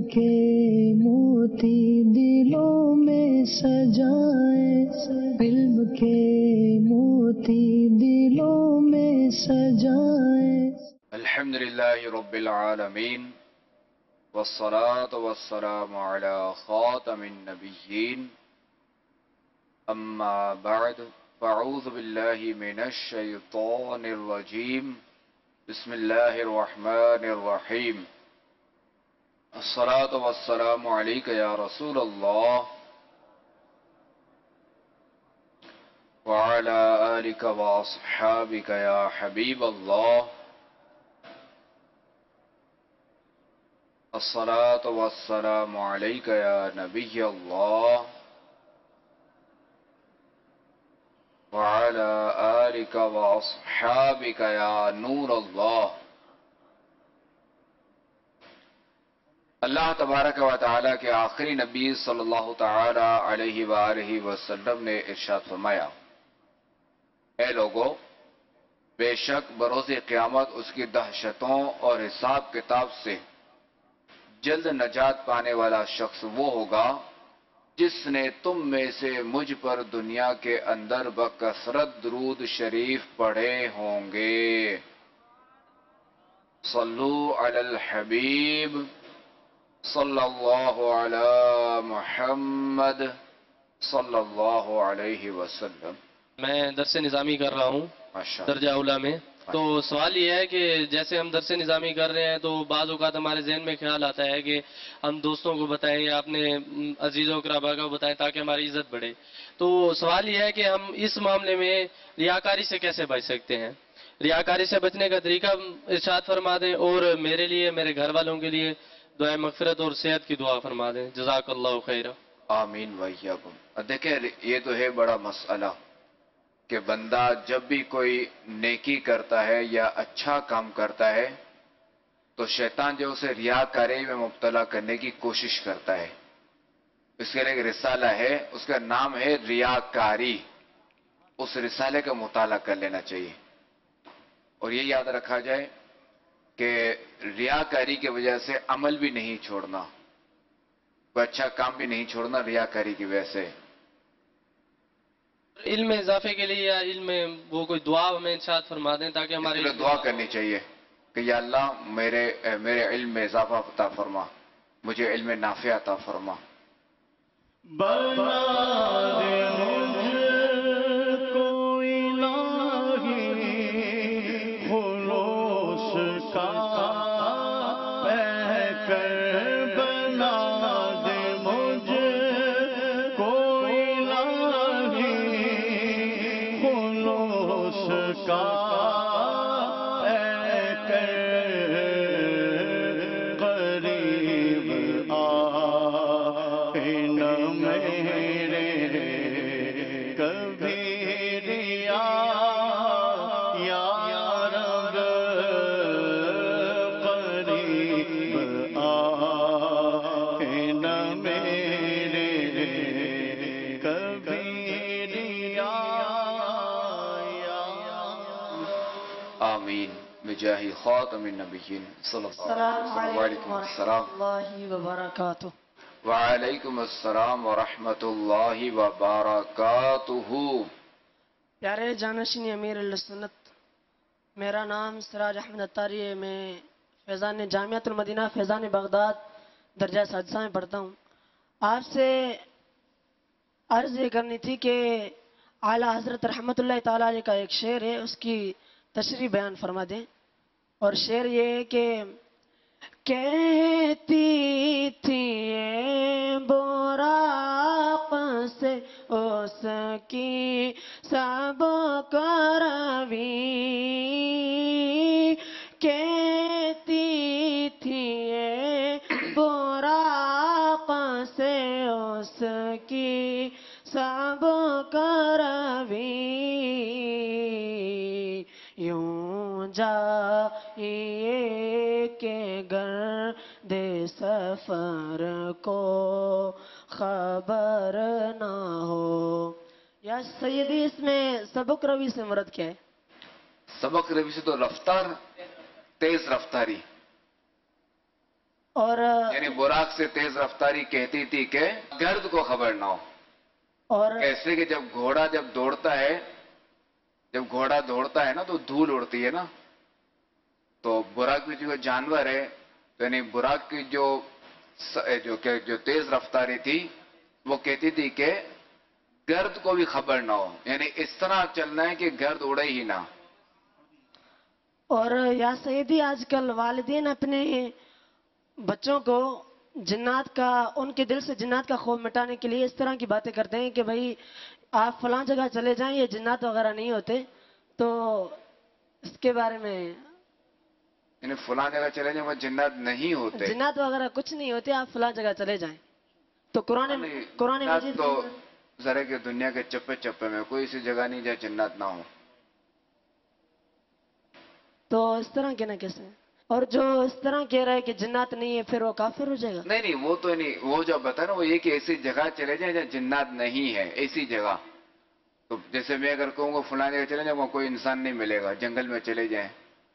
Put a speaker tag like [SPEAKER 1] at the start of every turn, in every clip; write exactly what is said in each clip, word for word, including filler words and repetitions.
[SPEAKER 1] کے موتی دلوں میں سجائے، علم کے موتی دلوں میں سجائے۔
[SPEAKER 2] الحمد للہ رب العالمین، والصلاة والسلام علی خاتم النبیین، اما بعد فاعوذ باللہ من الشیطان الرجیم، بسم اللہ الرحمن الرحیم۔ الصلاة والسلام علیک یا رسول اللہ وعلی آلک واصحابک یا حبیب اللہ۔ الصلاة والسلام علیک یا نبی اللہ وعلی آلک واصحابک یا نور اللہ۔ اللہ تبارک و تعالی کے آخری نبی صلی اللہ تعالی علیہ وآلہ وسلم نے ارشاد فرمایا، اے لوگو، بے شک بروز قیامت اس کی دہشتوں اور حساب کتاب سے جلد نجات پانے والا شخص وہ ہوگا جس نے تم میں سے مجھ پر دنیا کے اندر بکثرت درود شریف پڑھے ہوں گے۔ صلو علی الحبیب صلی اللہ علی محمد صلی اللہ علیہ وسلم۔
[SPEAKER 3] میں درس نظامی کر رہا ہوں درجہ اولیٰ میں، تو سوال یہ ہے کہ جیسے ہم درس نظامی کر رہے ہیں تو بعض اوقات ہمارے ذہن میں خیال آتا ہے کہ ہم دوستوں کو بتائیں یا اپنے عزیزوں اقربا کو بتائیں تاکہ ہماری عزت بڑھے۔ تو سوال یہ ہے کہ ہم اس معاملے میں ریاکاری سے کیسے بچ سکتے ہیں؟ ریاکاری سے بچنے کا طریقہ ارشاد فرما دیں، اور میرے لیے، میرے گھر والوں کے لیے دعائے مغفرت اور صحت کی دعا فرما دیں۔ جزاک اللہ خیرہ۔
[SPEAKER 2] آمین وإیاکم۔ دیکھیں یہ تو ہے بڑا مسئلہ کہ بندہ جب بھی کوئی نیکی کرتا ہے یا اچھا کام کرتا ہے تو شیطان جو اسے ریاکاری میں مبتلا کرنے کی کوشش کرتا ہے۔ اس کے لیے ایک رسالہ ہے، اس کا نام ہے ریاکاری۔ اس رسالے کا مطالعہ کر لینا چاہیے، اور یہ یاد رکھا جائے کہ ریاکاری کی وجہ سے عمل بھی نہیں چھوڑنا، کوئی اچھا کام بھی نہیں چھوڑنا ریاکاری کی وجہ سے۔
[SPEAKER 3] علم اضافے کے لیے یا علم وہ کوئی دعا ہمیں ارشاد فرما دیں تاکہ ہمارے
[SPEAKER 2] اس لیے دعا کرنی چاہیے کہ یا اللہ میرے میرے علم میں اضافہ عطا فرما، مجھے علم نافع عطا فرما۔
[SPEAKER 1] بنا دے مجھ کو الہی خلوص کا پیکر، بنا دے مجھ کو الہی خلوص کا پیکر، قریب آئین میرے کبھی ریا یا رب، قریب آئین میرے کبھی ریا یا۔
[SPEAKER 2] آمین بجاہ خاتم النبیین صلی اللہ علیہ وسلم۔ السلام
[SPEAKER 4] ورحمۃ اللہ وبرکاتہ۔
[SPEAKER 2] وعلیکم السلام ورحمۃ اللہ وبرکاتہ۔
[SPEAKER 4] پیارے جانشین امیر السنت، میرا نام سراج احمد اتاری ہے، میں فیضان جامعۃ المدینہ فیضان بغداد درجہ سادسہ میں پڑھتا ہوں۔ آپ سے عرض یہ کرنی تھی کہ اعلیٰ حضرت رحمۃ اللہ تعالیٰ علیہ کا ایک شعر ہے، اس کی تشریح بیان فرما دیں۔ اور شعر یہ ہے کہ کہتی تھی یہ براق سے اس کی سب کروی، کہتی تھی یہ براق سے اس کی سب کروی، یوں جائیے کہ گرد سفر کو خبر نہ ہو۔ یا سیدی اس میں سبق روی سے مراد کیا ہے؟
[SPEAKER 2] سبق روی سے تو رفتار، تیز رفتاری،
[SPEAKER 4] اور
[SPEAKER 2] یعنی براق سے تیز رفتاری کہتی تھی کہ گرد کو خبر نہ ہو.
[SPEAKER 4] اور
[SPEAKER 2] ایسے کہ جب گھوڑا جب دوڑتا ہے جب گھوڑا دوڑتا ہے نا تو دھول اڑتی ہے نا, تو براق بھی جو جانور ہے تو یعنی براق کی جو جو کہ جو تیز رفتاری تھی وہ کہتی تھی کہ گرد کو بھی خبر نہ ہو, یعنی اس طرح چلنا ہے کہ گرد اڑے ہی نہ.
[SPEAKER 4] اور یا سیدی آج کل والدین اپنے بچوں کو جنات کا ان کے دل سے جنات کا خوف مٹانے کے لیے اس طرح کی باتیں کرتے ہیں کہ بھائی آپ فلاں جگہ چلے جائیں, یہ جنات وغیرہ نہیں ہوتے. تو اس کے بارے میں
[SPEAKER 2] یعنی فلاں جگہ چلے جائیں وہ جنات نہیں ہوتے,
[SPEAKER 4] جنات وغیرہ کچھ نہیں ہوتے, آپ فلاں جگہ چلے جائیں. تو قرآن قرآن
[SPEAKER 2] جنات
[SPEAKER 4] مجید
[SPEAKER 2] تو ذرا کہ دنیا کے چپے چپے میں کوئی ایسی جگہ نہیں جہاں جنات نہ ہو.
[SPEAKER 4] تو اس طرح کہنا کیسے؟ اور جو اس طرح کہہ رہا ہے کہ جنات نہیں ہے پھر وہ کافر ہو جائے گا؟
[SPEAKER 2] نہیں نہیں وہ تو نہیں, وہ جو بتا نا وہ یہ کہ ایسی جگہ چلے جائیں جہاں جنات نہیں ہے, ایسی جگہ. تو جیسے میں اگر کہوں گا فلاں جگہ چلے جائیں وہاں کوئی انسان نہیں ملے گا, جنگل میں چلے جائیں,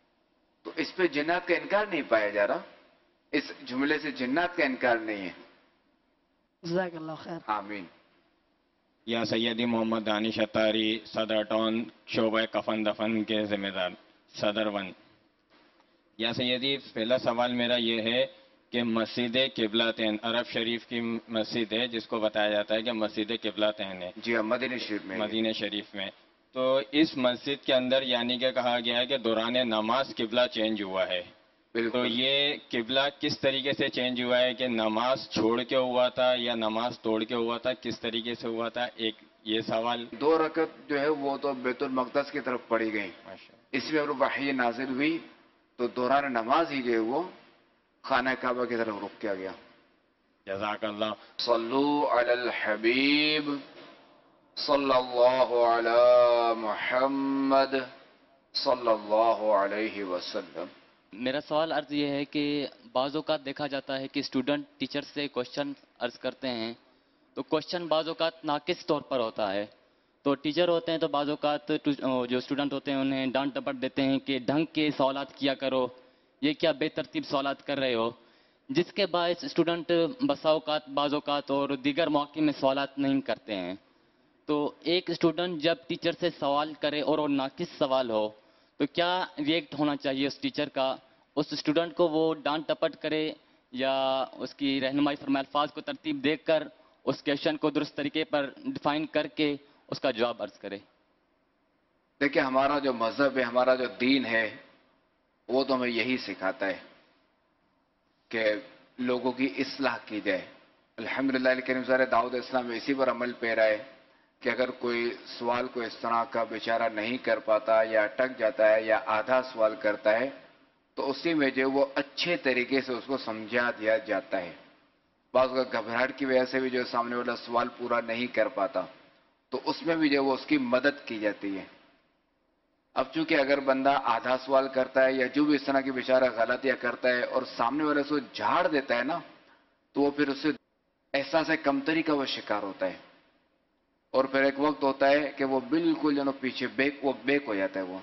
[SPEAKER 2] تو اس پہ جنات کا انکار نہیں پایا جا رہا, اس جملے سے جنات کا انکار نہیں ہے.
[SPEAKER 4] جزاک اللہ خیر.
[SPEAKER 2] آمین.
[SPEAKER 5] یا سیدی محمد دانش اتاری, صدر ٹاؤن, شعبہ کفن دفن کے ذمہ دار, صدر ون. یا سیدی پہلا سوال میرا یہ ہے کہ مسجد قبلتین عرب شریف کی مسجد ہے جس کو بتایا جاتا ہے کہ مسجد قبلتین ہے,
[SPEAKER 2] جی ہاں مدینہ شریف میں.
[SPEAKER 5] مدینہ شریف میں. تو اس مسجد کے اندر یعنی کہ کہا گیا ہے کہ دوران نماز قبلہ چینج ہوا ہے. تو
[SPEAKER 2] بالکل.
[SPEAKER 5] یہ قبلہ کس طریقے سے چینج ہوا ہے, کہ نماز چھوڑ کے ہوا تھا یا نماز توڑ کے ہوا تھا, کس طریقے سے ہوا تھا؟ ایک یہ سوال.
[SPEAKER 2] دو رکعت جو ہے وہ تو بیت المقدس کی طرف پڑھی گئی, اس میں وحی نازل ہوئی تو دوران نماز ہی جو ہے وہ خانہ کعبہ کی طرف رخ کیا گیا.
[SPEAKER 5] جزاک اللہ.
[SPEAKER 2] صلو علی الحبیب صلی اللہ علی محمد صلی اللہ علیہ وسلم.
[SPEAKER 6] میرا سوال عرض یہ ہے کہ بعض اوقات دیکھا جاتا ہے کہ اسٹوڈنٹ ٹیچر سے کوشچن عرض کرتے ہیں تو کوشچن بعض اوقات ناقص طور پر ہوتا ہے, تو ٹیچر ہوتے ہیں تو بعض اوقات جو اسٹوڈنٹ ہوتے ہیں انہیں ڈانٹ ڈپٹ دیتے ہیں کہ ڈھنگ کے سوالات کیا کرو, یہ کیا بے ترتیب سوالات کر رہے ہو, جس کے باعث اسٹوڈنٹ بسا اوقات بعض اوقات اور دیگر مواقع میں سوالات نہیں کرتے ہیں. تو ایک اسٹوڈنٹ جب ٹیچر سے سوال کرے اور وہ ناقص سوال ہو تو کیا ریئیکٹ ہونا چاہیے اس ٹیچر کا, اس اسٹوڈنٹ کو وہ ڈانٹ ٹپٹ کرے یا اس کی رہنمائی فرمائے الفاظ کو ترتیب دے کر اس کویشچن کو درست طریقے پر ڈیفائن کر کے اس کا جواب عرض کرے؟
[SPEAKER 2] دیکھیں ہمارا جو مذہب ہے, ہمارا جو دین ہے, وہ تو ہمیں یہی سکھاتا ہے کہ لوگوں کی اصلاح کی جائے. الحمدللہ کریم سارے دعوت اسلام اسی پر عمل پیرا ہے کہ اگر کوئی سوال کو اس طرح کا بیچارہ نہیں کر پاتا یا اٹک جاتا ہے یا آدھا سوال کرتا ہے تو اسی میں جو وہ اچھے طریقے سے اس کو سمجھا دیا جاتا ہے. بعض کا گھبراہٹ کی وجہ سے بھی جو سامنے والا سوال پورا نہیں کر پاتا تو اس میں بھی جو وہ اس کی مدد کی جاتی ہے. اب چونکہ اگر بندہ آدھا سوال کرتا ہے یا جو بھی اس طرح کی بیچارہ غلطیاں کرتا ہے اور سامنے والے سے جھاڑ دیتا ہے نا, تو وہ پھر اس سے احساس کمتری کا وہ شکار ہوتا ہے, اور پھر ایک وقت ہوتا ہے کہ وہ بالکل جو پیچھے بیک وہ بیک ہو جاتا ہے. وہ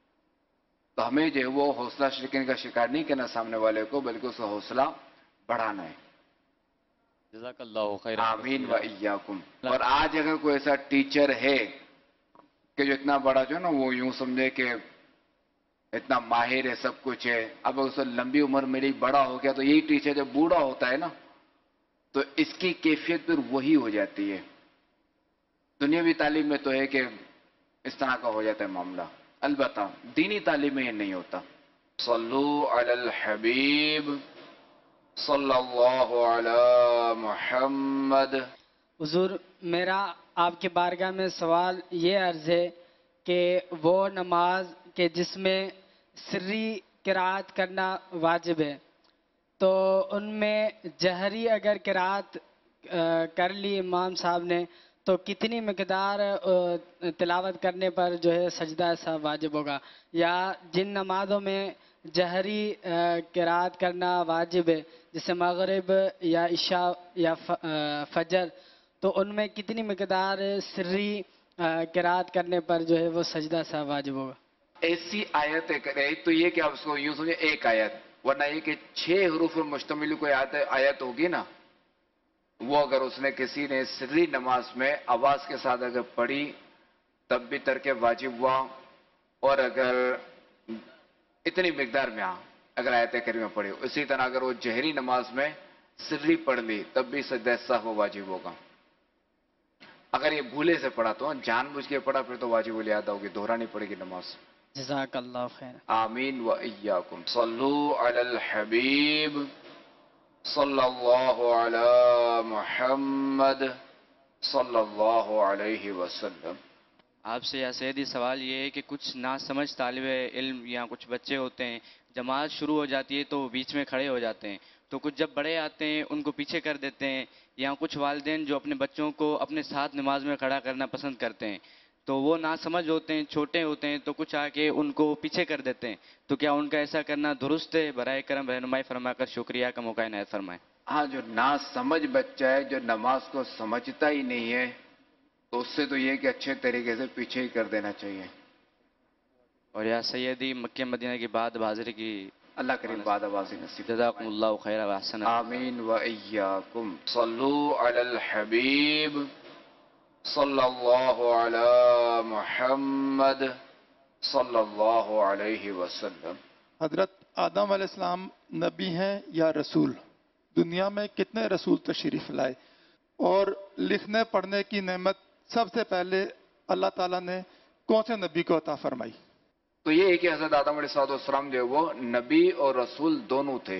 [SPEAKER 2] تو ہمیں جو وہ حوصلہ شکنی کا شکار نہیں کرنا سامنے والے کو, بلکہ اس کا حوصلہ بڑھانا ہے.
[SPEAKER 6] جزاک اللہ خیر.
[SPEAKER 2] آمین و ایاکم. اور آج اگر کوئی ایسا ٹیچر ہے کہ جو اتنا بڑا جو ہے نا وہ یوں سمجھے کہ اتنا ماہر ہے, سب کچھ ہے, اب اس لمبی عمر میری بڑا ہو گیا تو یہی ٹیچر جب بوڑھا ہوتا ہے نا تو اس کی کیفیت پھر وہی ہو جاتی ہے. دنیاوی تعلیم میں تو ہے کہ اس طرح کا ہو جاتا ہے معاملہ, البتہ دینی تعلیم میں یہ نہیں ہوتا. صلو علی الحبیب صلی اللہ علی محمد.
[SPEAKER 7] حضور میرا آپ کے بارگاہ میں سوال یہ عرض ہے کہ وہ نماز کہ جس میں سری قرات کرنا واجب ہے تو ان میں جہری اگر قرات کر لی امام صاحب نے تو کتنی مقدار تلاوت کرنے پر جو ہے سجدہ ایسا واجب ہوگا, یا جن نمازوں میں جہری قرات کرنا واجب ہے جیسے مغرب یا عشاء یا فجر, تو ان میں کتنی مقدار سری قرات کرنے پر جو ہے وہ سجدہ ایسا واجب ہوگا؟
[SPEAKER 2] ایسی آیت ہے, ایک تو یہ کہ آپ اس کو یوں سمجھے ایک آیت ورنہ یہ کہ چھ حروف پر مشتمل کوئی آیت آیت ہوگی نا، وہ اگر اس نے کسی نے سری نماز میں آواز کے ساتھ اگر پڑھی تب بھی ترک واجب ہوا، اور اگر اتنی مقدار میں اگر آیت کریمہ پڑھی، اسی طرح اگر وہ جہری نماز میں سری پڑھ لی تب بھی سجدہ سہو واجب ہوگا۔ اگر یہ بھولے سے پڑھا تو جان بوجھ کے پڑھا پھر تو واجب الادا ہوگی، دہرانی پڑے گی نماز۔
[SPEAKER 7] جزاک اللہ خیر۔
[SPEAKER 2] آمین و ایاکم۔ صلو علی الحبیب صلی اللہ علی محمد صلی اللہ علیہ وسلم۔
[SPEAKER 8] آپ سے یا سیدی سوال یہ ہے کہ کچھ ناسمجھ طالب علم یا کچھ بچے ہوتے ہیں، جماعت شروع ہو جاتی ہے تو وہ بیچ میں کھڑے ہو جاتے ہیں، تو کچھ جب بڑے آتے ہیں ان کو پیچھے کر دیتے ہیں، یا کچھ والدین جو اپنے بچوں کو اپنے ساتھ نماز میں کھڑا کرنا پسند کرتے ہیں، تو وہ ناسمجھ ہوتے ہیں، چھوٹے ہوتے ہیں، تو کچھ آ کے ان کو پیچھے کر دیتے ہیں، تو کیا ان کا ایسا کرنا درست ہے؟ برائے کرم رہنمائی فرما کر شکریہ کا موقع عنایت فرمائیں۔
[SPEAKER 2] ہاں، جو نا سمجھ بچہ ہے، جو نماز کو سمجھتا ہی نہیں ہے، تو اس سے تو یہ کہ اچھے طریقے سے پیچھے ہی کر دینا چاہیے۔
[SPEAKER 8] اور یا سیدی مکہ مدینہ کی بات حاضر کی
[SPEAKER 2] اللہ کریم بعد آواز نصیب۔
[SPEAKER 8] جزاکم اللہ خیر و احسن۔
[SPEAKER 2] آمین و ایاکم۔ صلو علی الحبیب صلی اللہ علی محمد صلی اللہ علیہ وسلم۔
[SPEAKER 9] حضرت آدم علیہ السلام نبی ہیں یا رسول؟ دنیا میں کتنے رسول تشریف لائے؟ اور لکھنے پڑھنے کی نعمت سب سے پہلے اللہ تعالیٰ نے کون سے نبی کو عطا فرمائی؟
[SPEAKER 2] تو یہ ہے کہ حضرت آدم علیہ السلام جو ہے وہ نبی اور رسول دونوں تھے،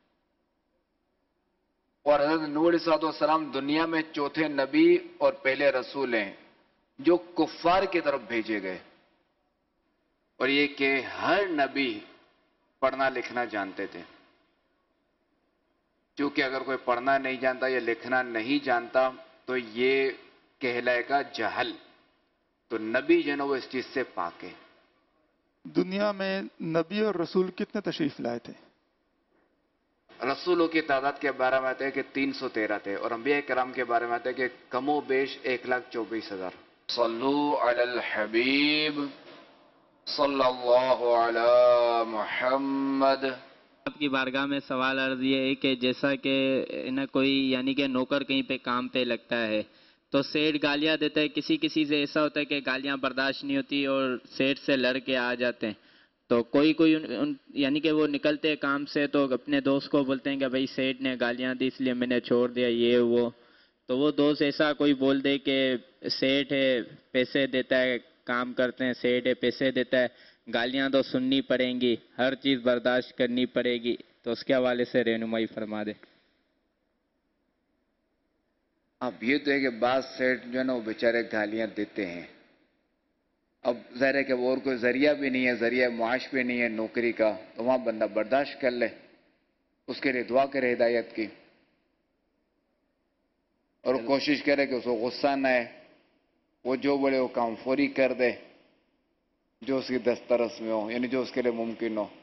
[SPEAKER 2] اور حضرت نوح علیہ السلام دنیا میں چوتھے نبی اور پہلے رسول ہیں جو کفار کی طرف بھیجے گئے، اور یہ کہ ہر نبی پڑھنا لکھنا جانتے تھے، کیونکہ اگر کوئی پڑھنا نہیں جانتا یا لکھنا نہیں جانتا تو یہ کہلائے گا جہل، تو نبی جو ہے نا وہ اس چیز سے پاک ہے۔
[SPEAKER 9] دنیا میں نبی اور رسول کتنے تشریف لائے تھے؟
[SPEAKER 2] رسولوں کی تعداد کے بارے میں آتے ہیں کہ تین سو تیرہ تھے، اور انبیاء کرام کے بارے میں آتے ہیں کہ کم و بیش ایک لاکھ چوبیس ہزار۔ صلو علی الحبیب صلی اللہ علی محمد۔
[SPEAKER 10] آپ کی بارگاہ میں سوال عرض یہ ہے کہ جیسا کہ نہ کوئی یعنی کہ نوکر کہیں پہ کام پہ لگتا ہے تو سیٹ گالیاں دیتا ہے، کسی کسی سے ایسا ہوتا ہے کہ گالیاں برداشت نہیں ہوتی اور سیٹ سے لڑ کے آ جاتے ہیں، تو کوئی کوئی ان, ان, یعنی کہ وہ نکلتے ہیں کام سے تو اپنے دوست کو بولتے ہیں کہ بھائی سیٹ نے گالیاں دی اس لیے میں نے چھوڑ دیا یہ وہ، تو وہ دوست ایسا کوئی بول دے کہ سیٹ ہے پیسے دیتا ہے، کام کرتے ہیں، سیٹ ہے پیسے دیتا ہے، گالیاں تو سننی پڑیں گی، ہر چیز برداشت کرنی پڑے گی، تو اس کے حوالے سے رہنمائی فرما دے۔
[SPEAKER 2] اب یہ تو ہے کہ بعض سیٹ جو ہے نا وہ بیچارے گالیاں دیتے ہیں، اب ظاہر ہے کہ وہ اور کوئی ذریعہ بھی نہیں ہے، ذریعہ معاش بھی نہیں ہے نوکری کا، تو وہاں بندہ برداشت کر لے، اس کے لیے دعا کرے ہدایت کی، اور کوشش کرے کہ اس کو غصہ نہ ہے، وہ جو بولے وہ کام فوری کر دے جو اس کی دسترس میں ہو، یعنی جو اس کے لیے ممکن ہو۔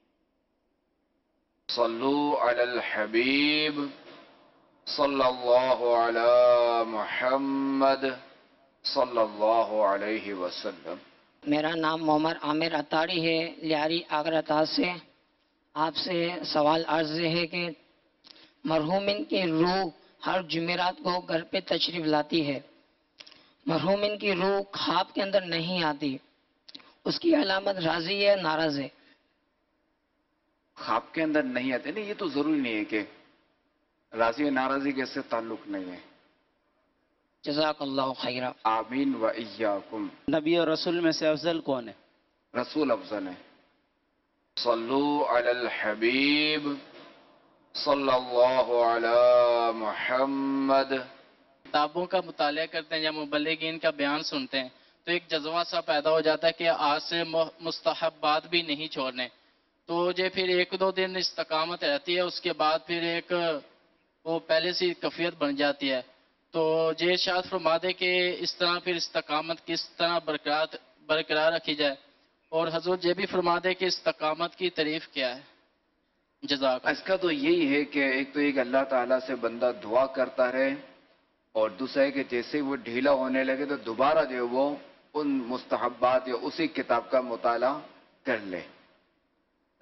[SPEAKER 2] صلو علی الحبیب صلی اللہ علی محمد صلی اللہ علیہ وسلم۔
[SPEAKER 11] میرا نام محمد عامر اتاری ہے، لیاری آگرہ تاج سے۔ آپ سے سوال عرض ہے کہ مرحومین کی روح ہر جمعرات کو گھر پہ تشریف لاتی ہے، مرحومین کی روح خواب کے اندر نہیں آتی، اس کی علامت راضی ہے ناراض ہے؟
[SPEAKER 2] خواب کے اندر نہیں آتے، نہیں، یہ تو ضروری نہیں ہے کہ راضی ناراضی کے سے تعلق نہیں ہے۔
[SPEAKER 11] جزاک اللہ خیرہ۔
[SPEAKER 2] آمین و ایاکم۔
[SPEAKER 12] نبی اور رسول میں سے افضل کون ہے؟
[SPEAKER 2] رسول افضل ہے۔ صلو علی الحبیب صلی اللہ علی محمد۔
[SPEAKER 13] کتابوں کا مطالعہ کرتے ہیں یا مبلغین کا بیان سنتے ہیں تو ایک جذبہ سا پیدا ہو جاتا ہے کہ آج سے مستحبات بھی نہیں چھوڑنے، تو جو پھر ایک دو دن استقامت رہتی ہے، اس کے بعد پھر ایک وہ پہلے سے کیفیت بن جاتی ہے، تو جے ارشاد فرما دے کہ اس طرح پھر استقامت کس طرح برقرار برقرار رکھی جائے، اور حضرت یہ بھی فرما دے کہ استقامت کی تعریف کیا ہے؟ جزاک۔
[SPEAKER 2] اس کا تو یہی ہے کہ ایک تو ایک اللہ تعالیٰ سے بندہ دعا کرتا رہے، اور دوسرا ہے کہ جیسے وہ ڈھیلا ہونے لگے تو دوبارہ جو ہے وہ ان مستحبات یا اسی کتاب کا مطالعہ کر لے۔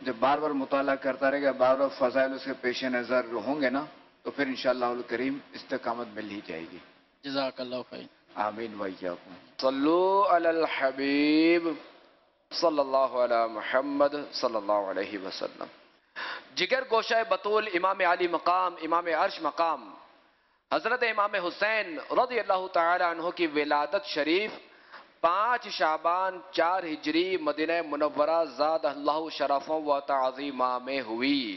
[SPEAKER 2] جب بار بار مطالعہ کرتا رہے گا، بار بار فضائل اس کے پیش نظر ہوں گے نا، تو پھر انشاءاللہ الکریم استقامت مل ہی جائے گی.
[SPEAKER 13] جزاک اللہ خیر.
[SPEAKER 2] آمین وإياكم. صلو علی الحبیب صلی اللہ علی محمد صلی اللہ علیہ وسلم. جگر گوشہ بطول امام علی مقام، امام عرش مقام، حضرت امام حسین رضی اللہ تعالی عنہ کی ولادت شریف پانچ شعبان چار ہجری مدینہ منورہ زاد اللہ شرفوں و تعظیمہ میں ہوئی.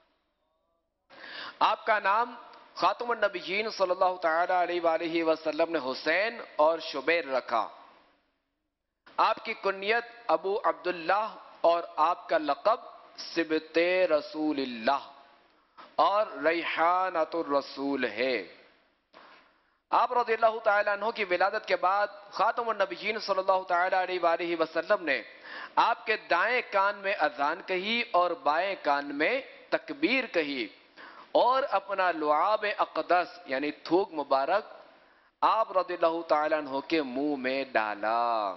[SPEAKER 2] آپ کا نام خاتم النبیین صلی اللہ تعالی علیہ وآلہ وسلم نے حسین اور شبیر رکھا. آپ کی کنیت ابو عبداللہ اور آپ کا لقب سبط رسول اللہ اور ریحانۃ الرسول ہے. آپ رضی اللہ تعالیٰ عنہ کی ولادت کے بعد خاتم النبیین صلی اللہ تعالیٰ علیہ وآلہ وسلم نے آپ کے دائیں کان میں اذان کہی اور بائیں کان میں تکبیر کہی اور اپنا لعاب اقدس یعنی تھوک مبارک آپ رضی اللہ تعالیٰ عنہ کے منہ میں ڈالا.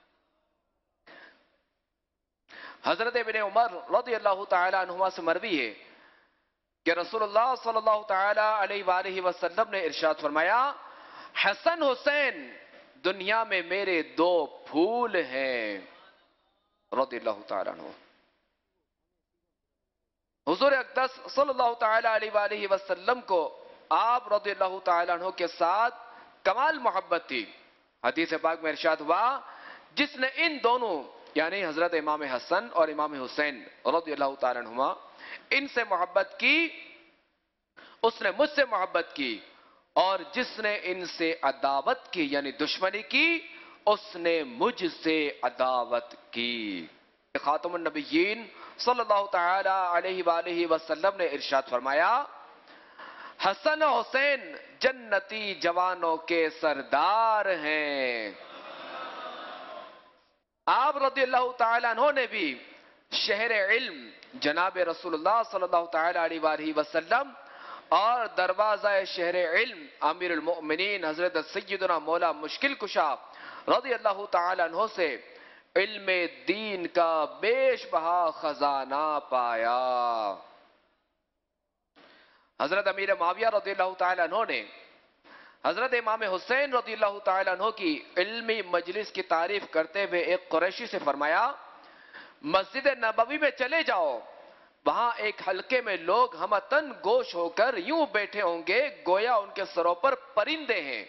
[SPEAKER 2] حضرت ابن عمر رضی اللہ تعالیٰ عنہما سے مروی ہے کہ رسول اللہ صلی اللہ تعالیٰ علیہ وآلہ وسلم نے ارشاد فرمایا، حسن حسین دنیا میں میرے دو پھول ہیں. رضی اللہ تعالیٰ عنہ. حضور اقدس صلی اللہ تعالیٰ علیہ وآلہ وسلم کو آپ رضی اللہ تعالیٰ عنہ کے ساتھ کمال محبت تھی. حدیث پاک میں ارشاد ہوا، جس نے ان دونوں یعنی حضرت امام حسن اور امام حسین رضی اللہ تعالیٰ عنہما ان سے محبت کی اس نے مجھ سے محبت کی، اور جس نے ان سے عداوت کی یعنی دشمنی کی اس نے مجھ سے عداوت کی. خاتم النبیین صلی اللہ تعالی علیہ وآلہ وسلم نے ارشاد فرمایا، حسن و حسین جنتی جوانوں کے سردار ہیں. آپ رضی اللہ تعالیٰ عنہ نے بھی شہر علم جناب رسول اللہ صلی اللہ تعالیٰ علیہ وآلہ وسلم اور دروازہ شہر علم امیر المؤمنین حضرت سیدنا مولا مشکل کشا رضی اللہ تعالیٰ عنہ سے علم دین کا بیش بہا خزانہ پایا. حضرت امیر معاویہ رضی اللہ تعالیٰ عنہ نے حضرت امام حسین رضی اللہ تعالیٰ عنہ کی علمی مجلس کی تعریف کرتے ہوئے ایک قریشی سے فرمایا، مسجد نبوی میں چلے جاؤ، وہاں ایک حلقے میں لوگ ہمتن گوش ہو کر یوں بیٹھے ہوں گے گویا ان کے سروں پر پرندے ہیں.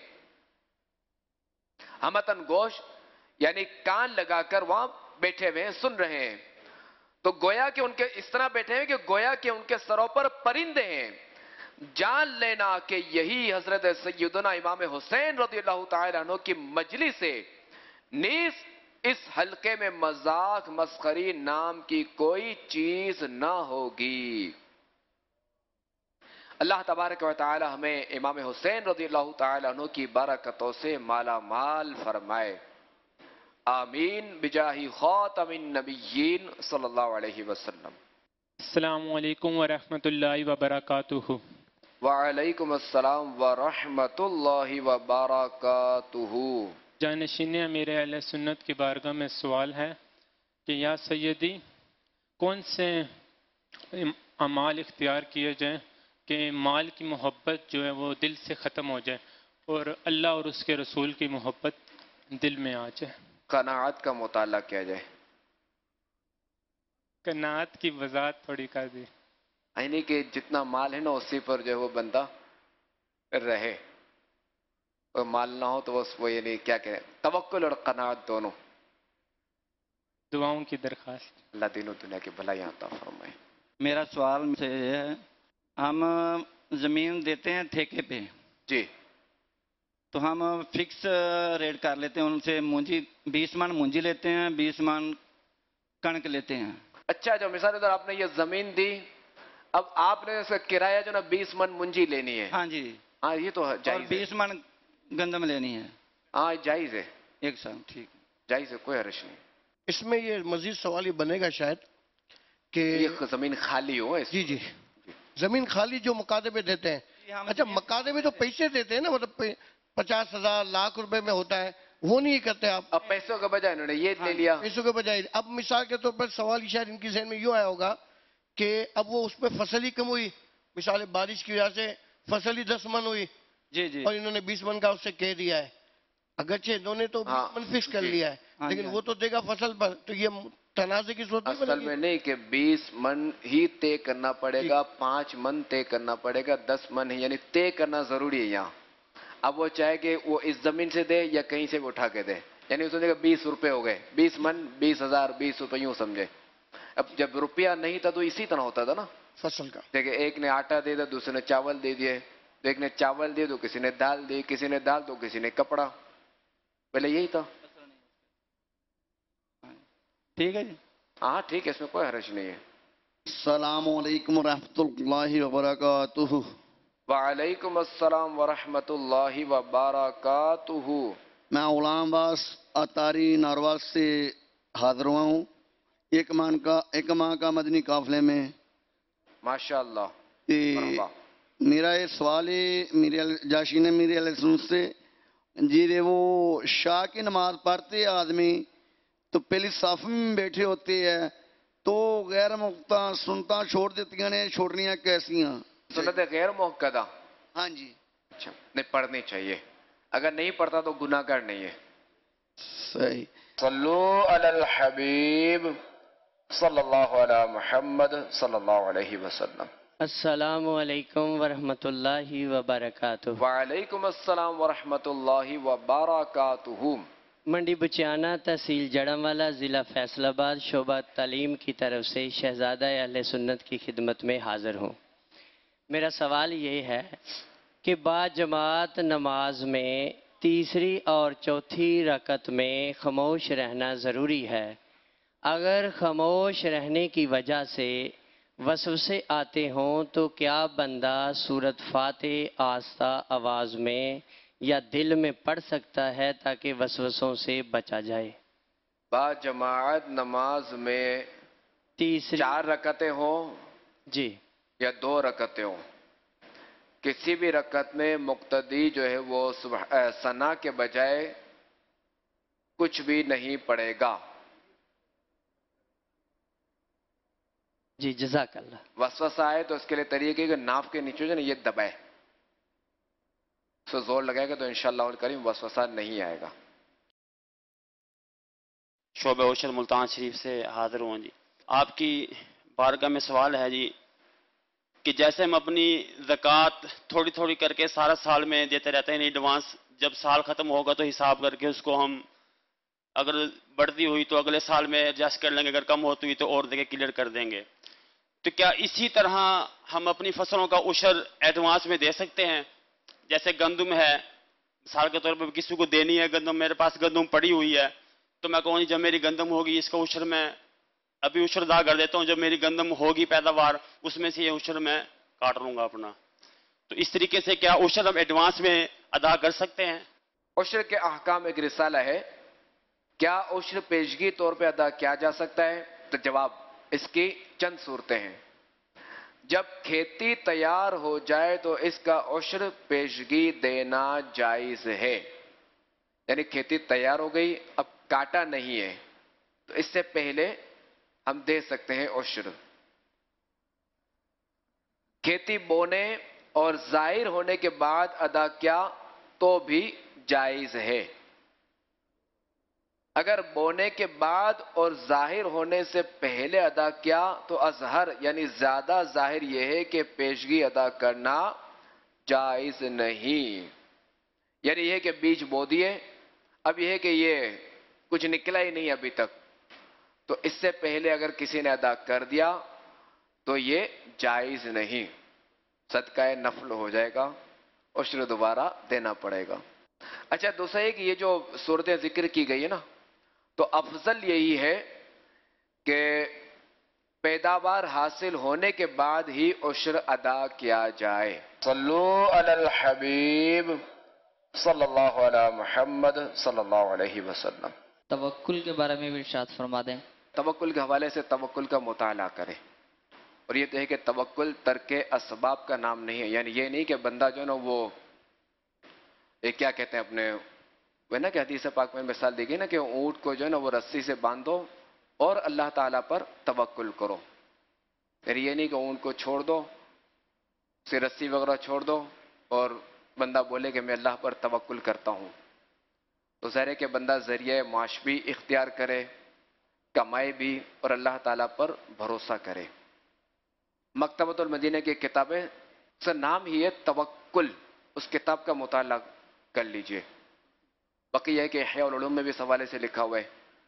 [SPEAKER 2] ہمتن گوش یعنی کان لگا کر وہاں بیٹھے ہوئے ہیں، سن رہے ہیں، تو گویا کہ ان کے اس طرح بیٹھے ہیں کہ گویا کہ ان کے سروں پر پرندے ہیں. جان لینا کہ یہی حضرت سیدنا امام حسین رضی اللہ تعالیٰ عنہ کی مجلس سے نیز اس حلقے میں مذاق مسخری نام کی کوئی چیز نہ ہوگی. اللہ تبارک و تعالی ہمیں امام حسین رضی اللہ تعالیٰ عنہ کی برکتوں سے مالا مال فرمائے. آمین بجاہ خاتم النبیین صلی اللہ علیہ وسلم.
[SPEAKER 14] السلام علیکم ورحمۃ اللہ وبرکاتہ.
[SPEAKER 2] وعلیکم السلام ورحمۃ اللہ وبرکاتہ.
[SPEAKER 14] جانشین امیر اہل سنت کی بارگاہ میں سوال ہے کہ یا سیدی کون سے اعمال اختیار کیے جائیں کہ مال کی محبت جو ہے وہ دل سے ختم ہو جائے اور اللہ اور اس کے رسول کی محبت دل میں آ جائے.
[SPEAKER 2] قناعت کا مطالعہ کیا جائے.
[SPEAKER 14] قناعت کی وضاحت تھوڑی کر دی.
[SPEAKER 2] یعنی کہ جتنا مال ہے نا اسی پر جو ہے وہ بندہ رہے، اور مال نہ ہو تو وہ یعنی کیا کہے توکل اور قناعت دونوں.
[SPEAKER 14] دعاؤں کی درخواست.
[SPEAKER 2] اللہ دین و دنیا کی بھلائی عطا فرمائے.
[SPEAKER 12] میرا سوال سے یہ ہے، ہم زمین دیتے ہیں ٹھیکے پہ
[SPEAKER 2] جی،
[SPEAKER 12] تو ہم فکس ریٹ کر لیتے ہیں ان سے، مونجی بیس من مونجی لیتے ہیں، بیس من کنک لیتے ہیں.
[SPEAKER 2] اچھا جو مثال ادھر آپ نے یہ زمین دی، اب آپ نے اس کا کرایہ جو نا بیس من منجی لینی ہے.
[SPEAKER 12] ہاں جی.
[SPEAKER 2] ہاں یہ تو جائز ہے.
[SPEAKER 12] بیس من گندم لینی ہے.
[SPEAKER 2] ہاں جائز ہے.
[SPEAKER 12] ایک سال ٹھیک
[SPEAKER 2] جائز ہے، کوئی حرج نہیں.
[SPEAKER 15] اس میں یہ مزید سوال یہ بنے گا شاید کہ
[SPEAKER 2] یہ زمین خالی ہو.
[SPEAKER 15] جی جی زمین خالی جو مقادے میں دیتے ہیں. اچھا مقادے میں تو پیسے دیتے ہیں نا، مطلب پچاس ہزار لاکھ روپے میں ہوتا ہے، وہ نہیں کرتے آپ.
[SPEAKER 2] اب پیسوں کے بجائے انہوں نے یہ لے لیا.
[SPEAKER 15] پیسوں کے بجائے. اب مثال کے طور پر سوال ہی شاید ان کی ذہن میں یوں آیا ہوگا کہ اب وہ اس پہ فصل ہی کم ہوئی, مثال بارش کی وجہ سے فصل ہی دس من ہوئی,
[SPEAKER 12] جی جی,
[SPEAKER 15] اور انہوں نے بیس من کا اس سے کہہ دیا ہے. اگرچہ انہوں نے تو بیس من فکس کر لیا ہے, لیکن وہ تو دے گا فصل پر, تو یہ تنازع کی صورت نہیں
[SPEAKER 2] اصل میں نہیں کہ بیس من ہی طے کرنا پڑے گا, پانچ من طے کرنا پڑے گا, دس من ہی, یعنی طے کرنا ضروری ہے یہاں. اب وہ چاہے کہ وہ اس زمین سے دے یا کہیں سے بھی اٹھا کے دے, یعنی اس نے کہا بیس روپے ہو گئے, بیس من بیس ہزار بیس روپے یوں سمجھے. اب جب روپیہ نہیں تھا تو اسی طرح ہوتا تھا نا
[SPEAKER 15] فصل کا.
[SPEAKER 2] دیکھیں ایک نے آٹا دے دیا, دوسرے نے چاول دے دیے, تو ایک نے چاول دے تو کسی نے دال دی, کسی نے دال تو کسی نے کپڑا. پہلے یہی تھا.
[SPEAKER 12] ٹھیک ہے جی,
[SPEAKER 2] ہاں ٹھیک ہے, اس میں کوئی حرج نہیں ہے.
[SPEAKER 16] السلام علیکم ورحمۃ اللہ وبرکاتہ.
[SPEAKER 2] وعلیکم السلام ورحمۃ اللہ وبرکاتہ.
[SPEAKER 16] میں غلام عباس اتاری ناروا سے حاضر ہوا ہوں ایک ماہ کا ایک ماہ کا مدنی قافلے میں.
[SPEAKER 2] ماشاء اللہ.
[SPEAKER 16] میرا یہ سوال ہے میرے جاشی نے میرے علیہ السلام سے, جی رے وہ شاہ کی نماز پڑھتے آدمی تو پہلی صف میں بیٹھے ہوتے ہیں تو غیر موقع سنتا چھوڑ دیتی ہیں, چھوڑنیاں کیسی ہیں؟
[SPEAKER 2] سنت غیر موقع.
[SPEAKER 16] ہاں جی.
[SPEAKER 2] اچھا, نہیں پڑھنی چاہیے, اگر نہیں پڑھتا تو گناہ گار نہیں ہے.
[SPEAKER 16] صحیح.
[SPEAKER 2] صلو علی الحبیب صلی اللہ علی محمد صلی اللہ علیہ وسلم.
[SPEAKER 17] السلام علیکم ورحمۃ اللہ وبرکاتہ.
[SPEAKER 2] وعلیکم السلام ورحمۃ اللہ وبرکاتہ.
[SPEAKER 17] منڈی بچیانہ تحصیل جڑموالا ضلع فیصل آباد شعبہ تعلیم کی طرف سے شہزادہ اہل سنت کی خدمت میں حاضر ہوں. میرا سوال یہ ہے کہ با جماعت نماز میں تیسری اور چوتھی رکعت میں خاموش رہنا ضروری ہے. اگر خاموش رہنے کی وجہ سے وسوسے آتے ہوں تو کیا بندہ سورۃ فاتح آہستہ آواز میں یا دل میں پڑھ سکتا ہے تاکہ وسوسوں سے بچا جائے؟
[SPEAKER 2] با جماعت نماز میں
[SPEAKER 17] تیسری
[SPEAKER 2] چار رکعتیں ہوں
[SPEAKER 17] جی
[SPEAKER 2] یا دو رکعتیں ہوں, کسی بھی رکعت میں مقتدی جو ہے وہ ثنا کے بجائے کچھ بھی نہیں پڑھے گا.
[SPEAKER 17] جی جزاک اللہ.
[SPEAKER 2] وسوسہ آئے تو اس کے لیے طریقے کہ ناف کے نیچے جو نا یہ دبائے, اس کو زور لگائے گا تو انشاءاللہ الکریم وسوسہ نہیں آئے گا.
[SPEAKER 18] شعبہ اوشر ملتان شریف سے حاضر ہوں جی. آپ کی بارگاہ میں سوال ہے جی کہ جیسے ہم اپنی زکوٰۃ تھوڑی تھوڑی کر کے سارا سال میں دیتے رہتے ہیں ایڈوانس, جب سال ختم ہوگا تو حساب کر کے اس کو ہم اگر بڑھتی ہوئی تو اگلے سال میں ایڈجسٹ کر لیں گے, اگر کم ہوتی ہوئی تو اور دیکھ کلیئر کر دیں گے. تو کیا اسی طرح ہم اپنی فصلوں کا عشر ایڈوانس میں دے سکتے ہیں؟ جیسے گندم ہے, مثال کے طور پر کسی کو دینی ہے گندم, میرے پاس گندم پڑی ہوئی ہے تو میں کہوں جب میری گندم ہوگی اس کا عشر میں ابھی عشر ادا کر دیتا ہوں, جب میری گندم ہوگی پیداوار اس میں سے یہ عشر میں کاٹ لوں گا اپنا. تو اس طریقے سے کیا عشر ہم ایڈوانس میں ادا کر سکتے ہیں؟
[SPEAKER 2] عشر کے احکام ایک رسالہ ہے, کیا عشر پیشگی طور پہ ادا کیا جا سکتا ہے؟ تو جواب اس کی چند صورتیں ہیں. جب کھیتی تیار ہو جائے تو اس کا عشر پیشگی دینا جائز ہے. یعنی کھیتی تیار ہو گئی, اب کاٹا نہیں ہے, تو اس سے پہلے ہم دے سکتے ہیں عشر. کھیتی بونے اور ظاہر ہونے کے بعد ادا کیا تو بھی جائز ہے. اگر بونے کے بعد اور ظاہر ہونے سے پہلے ادا کیا تو اظہر یعنی زیادہ ظاہر یہ ہے کہ پیشگی ادا کرنا جائز نہیں. یعنی یہ کہ بیج بو دیے, اب یہ ہے کہ یہ کچھ نکلا ہی نہیں ابھی تک, تو اس سے پہلے اگر کسی نے ادا کر دیا تو یہ جائز نہیں, صدقہ نفل ہو جائے گا, عشر دوبارہ دینا پڑے گا. اچھا دوسرا یہ کہ یہ جو صورتیں ذکر کی گئی ہے نا, تو افضل یہی ہے کہ پیداوار حاصل ہونے کے بعد ہی عشر ادا کیا جائے. صلو علی الحبیب صلی اللہ علی محمد صلی اللہ علیہ وسلم.
[SPEAKER 19] توکل کے بارے میں بھی ارشاد فرما دیں.
[SPEAKER 2] توکل کے حوالے سے توکل کا مطالعہ کریں, اور یہ تو ہے کہ توکل ترک اسباب کا نام نہیں ہے. یعنی یہ نہیں کہ بندہ جو ہے نا وہ یہ کیا کہتے ہیں اپنے
[SPEAKER 20] وہ نا کہ حدیث پاک میں مثال دی گئی نا کہ اونٹ کو جو ہے نا وہ رسی سے باندھو اور اللہ تعالیٰ پر توکل کرو. پھر یہ نہیں کہ اونٹ کو چھوڑ دو، اسے رسی وغیرہ چھوڑ دو اور بندہ بولے کہ میں اللہ پر توکل کرتا ہوں. تو ظاہر ہے کہ بندہ ذریعہ معاش بھی اختیار کرے، کمائے بھی اور اللہ تعالیٰ پر بھروسہ کرے. مکتبۃ المدینہ کی کتابیں اس کا نام ہی ہے توکل، اس کتاب کا مطالعہ کر لیجئے. باقی یہ ہے کہ احیاء العلوم میں بھی اس حوالے سے لکھا ہوا ہے.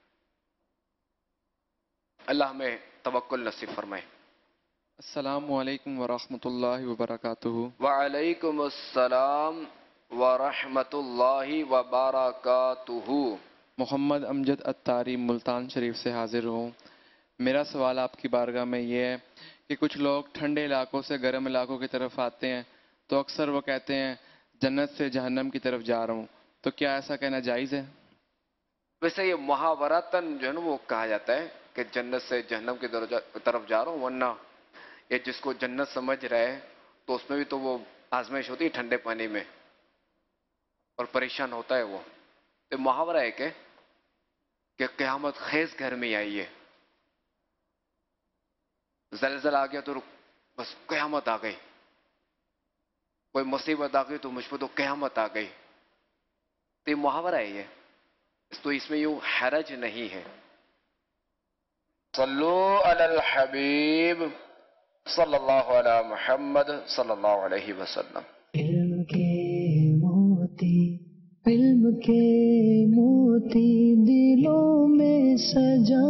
[SPEAKER 20] اللہ ہمیں توکل نصیب فرمائے.
[SPEAKER 21] السلام علیکم ورحمۃ اللہ وبرکاتہ.
[SPEAKER 20] وعلیکم السلام ورحمۃ اللہ وبرکاتہ.
[SPEAKER 21] محمد امجد اتاری ملتان شریف سے حاضر ہوں. میرا سوال آپ کی بارگاہ میں یہ ہے کہ کچھ لوگ ٹھنڈے علاقوں سے گرم علاقوں کی طرف آتے ہیں تو اکثر وہ کہتے ہیں جنت سے جہنم کی طرف جا رہا ہوں، تو کیا ایسا کہنا جائز ہے؟
[SPEAKER 20] ویسے یہ محاورتاً جو ہے نا وہ کہا جاتا ہے کہ جنت سے جہنم کی طرف جا رہا ہوں، ورنہ یہ جس کو جنت سمجھ رہا ہے تو اس میں بھی تو وہ آزمائش ہوتی ہے ٹھنڈے پانی میں اور پریشان ہوتا ہے وہ. تو محاورہ ہے کہ کہ قیامت خیز گھر میں آئی ہے، زلزلہ آ گیا تو بس قیامت آ گئی، کوئی مصیبت آ گئی تو مجھ پہ تو قیامت آ گئی. تو یہ محاورہ ہے، یہ تو اس میں یوں حرج نہیں ہے. صلو علی الحبیب صلی اللہ علی محمد صلی اللہ علیہ وسلم.
[SPEAKER 22] علم کے موتی علم کے موتی دلوں میں سجا